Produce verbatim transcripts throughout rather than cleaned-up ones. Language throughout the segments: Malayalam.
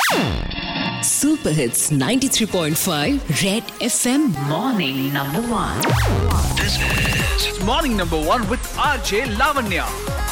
Super Hits ninety-three point five Red F M Morning Number One. This is Morning Number One with R J Lavanya.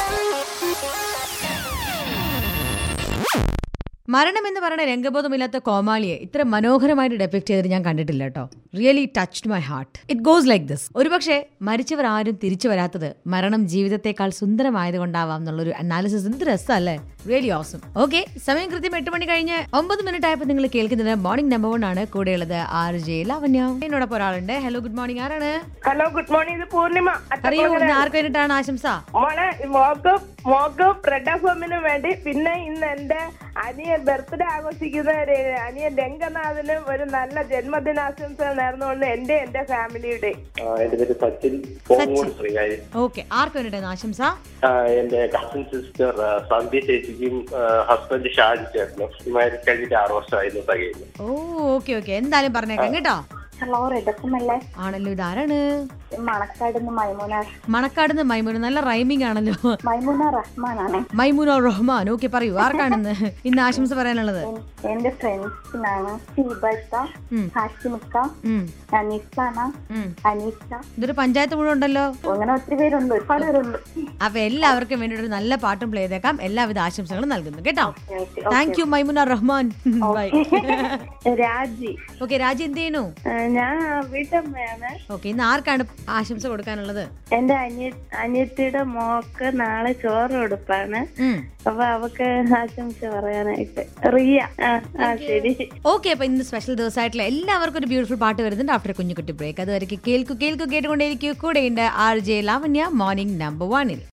മരണം എന്ന് പറയുന്ന രംഗബോധമില്ലാത്ത കോമാളിയെ ഇത്ര മനോഹരമായിട്ട് ഡെപ്പിക്ട് ചെയ്തിട്ട് ഞാൻ കണ്ടിട്ടില്ല കേട്ടോ. Really touched my heart. It goes like this. ഒരുപക്ഷെ മരിച്ചവർ ആരും തിരിച്ചു വരാത്തത് മരണം ജീവിതത്തെക്കാൾ സുന്ദരമായതുകൊണ്ടാവാം എന്നുള്ളൊരു അനാലിസിസ് എന്ത് രസമല്ലേ. Really awesome. ഓക്കെ, സമയം കൃത്യം എട്ട് മണി കഴിഞ്ഞ് ഒമ്പത് മിനിറ്റ് ആയപ്പോൾ നിങ്ങൾ കേൾക്കുന്നത് മോർണിംഗ് നമ്പർ വൺ ആണ്. കൂടെയുള്ളത് ആർ ജെ ലാവണ്യ. എന്നോടൊപ്പം ഒരാളുണ്ട്. Hello, good morning. ആരാണ്? Hello, good morning. ഇത് പൂർണിമ. അറിയൂ, ഇന്ന് ആർക്ക് വേണ്ടിയിട്ടാണ് ആശംസ? മോളെ മോക്കും മോക്കും റെഡ് എഫ് എമ്മിനും വേണ്ടി, പിന്നെ ഇന്ന് എന്റെ അനിയൻ ബർത്ത്ഡേ ആഘോഷിക്കുന്ന അനിയൻ രംഗനാഥനും ഒരു നല്ല ജന്മദിനാശംസ നേർന്നുകൊണ്ട് എന്റെ എന്റെ ഫാമിലിയുടെ. എന്റെ പേര് സച്ചിൻ. ഓക്കെ, ആർക്ക് വേണ്ടിയിട്ടാണ് ആശംസ? എന്റെ കസിൻ സിസ്റ്റർ സന്ധ്യ ചേച്ചിക്കും ഹസ്ബൻഡ് ഷാജി ചേട്ടനും മാരേജ് കഴിഞ്ഞിട്ട് ആറ് വർഷമായിരുന്നു തികയുന്നു. ഓ, ഓക്കെ ഓക്കെ, എന്തായാലും പറഞ്ഞേക്കാം കേട്ടോ. ഹലോ, റെഡഫമല്ലേ? ആണല്ലോ. ഇതാരാണ്? മണക്കാടുന്ന് മൈമുന. മണക്കാടുന്ന് മൈമുന. നല്ല റൈമിംഗ് ആണല്ലോ. മൈമുന റഹ്മാനാണ്. മൈമുന റഹ്മാൻ. ഓക്കെ, പറയൂ, ആർക്കാണെന്ന് ഇന്ന് ആശംസ പറയാനുള്ളത്? എന്റെ ഫ്രണ്ട്സിനാണ്. ഷീബത്ത, ഹാഷിമിക്ക, അനീസാന, അനീഷ. ഇതൊരു പഞ്ചായത്ത് മുഴുവൻ ഉണ്ടല്ലോ. അങ്ങനെ ഒത്തിരി പേരുണ്ട്, ഒരുപാട് പേരുണ്ട്. അപ്പൊ എല്ലാവർക്കും വേണ്ടി ഒരു നല്ല പാട്ടും പ്ലേ ചെയ്തേക്കാം. എല്ലാവിധ ആശംസകളും നൽകുന്നു കേട്ടോ. Thank you Maimuna Rahman. Bye. Raji. Okay, Raji എന്ത് ചെയ്യണു? ഞാൻ വീട്ടമ്മയാണ്. ഓക്കെ, ഇന്ന് ആർക്കാണ് ആശംസ കൊടുക്കാനുള്ളത്? എന്റെ അനിയ അനിയത്തിയുടെ മോക്ക് നാളെ ചോറ് കൊടുപ്പാണ്. അപ്പൊ അവക്ക് ആശംസ പറയാനായിട്ട്. റിയ. ശരി. ഓക്കെ, അപ്പൊ ഇന്ന് സ്പെഷ്യൽ ദിവസമായിട്ടുള്ള എല്ലാവർക്കും ഒരു ബ്യൂട്ടിഫുൾ പാട്ട് വരുന്നുണ്ട് ആഫ്റ്റർ കുഞ്ഞുകുട്ടി ബ്രേക്ക്. അതുവരെ കേൾക്കു കേൾക്കു കേട്ടുകൊണ്ടേയിരിക്കും. കൂടെയുണ്ട് R J Lavanya morning number വണ്ണിൽ.